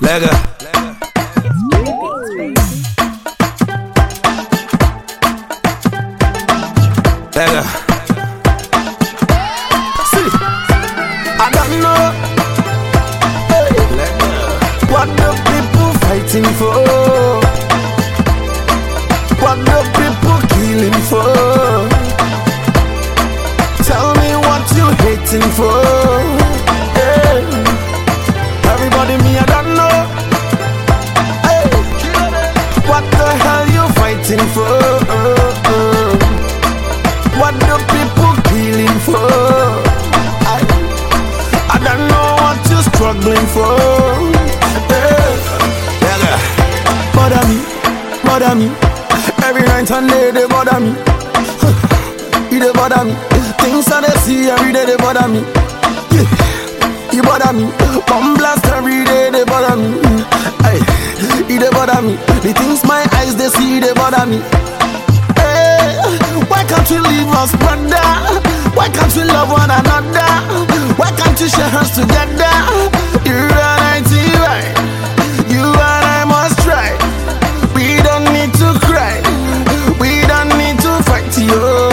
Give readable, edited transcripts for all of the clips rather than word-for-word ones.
Lega. Lega. See, I don't know what the people fighting for, what the people killing for. Tell me what you hating for. Everybody, me, I don't know. What the hell you fighting for? What the people killing for? I don't know what you're struggling for. Bother me. Every night and day they bother me. They bother me. Things that I see every day they bother me. You bother me. Bomb blast every day they bother me. Hey, they bother me. The things my eyes they see they bother me. Hey, why can't we leave us, brother? Why can't we love one another? Why can't we share hands together? You and I, right? You and I must try. We don't need to cry. We don't need to fight, yo.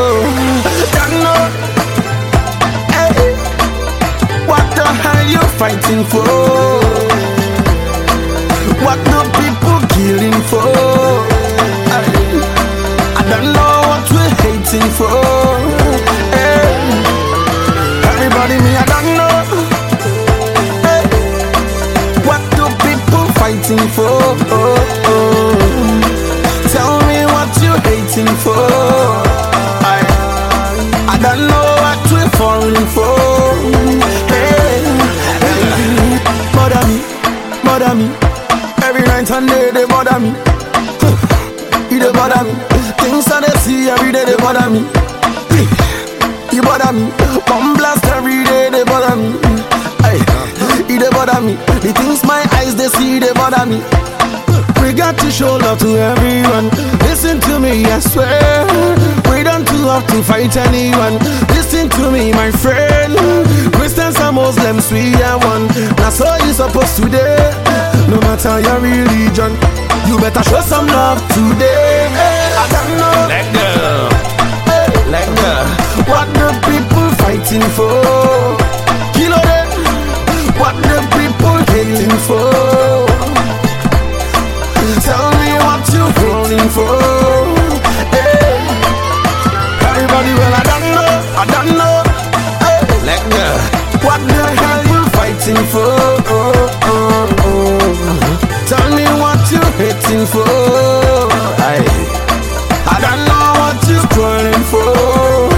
Fighting for what the people killing for. I don't know what we're hating for. Everybody, me, I don't know what the people fighting for. Tell me what you're hating for. I don't know what we're falling for. Bother me. Every night and day they bother me. They bother me. Things that I see every day they bother me. You bother me. Bomb blast every day they bother me. They bother me. The things my eyes they see they bother me. We got to show love to everyone. Listen to me, I swear. We don't too have to fight anyone. Listen to me, my friend. Christians and Muslims, we are one. That's all you supposed to do. No matter your religion, you better show some love today. I don't know. Let go. What the people fighting for? Kilo them. What the people hating for? Tell me what you're falling for. Everybody, well, I don't know. Let go. What the hell you fighting for? Tell me what you're hating for. I don't know what you're struggling for.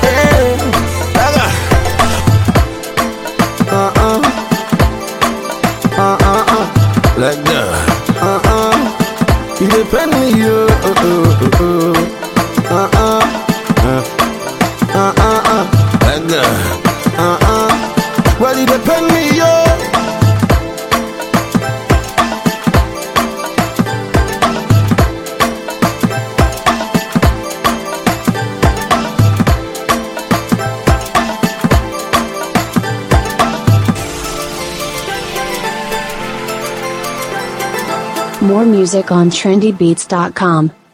Let go. You depend me, yo. Let go. Well, you depend me, yo. More music on trendybeats.com.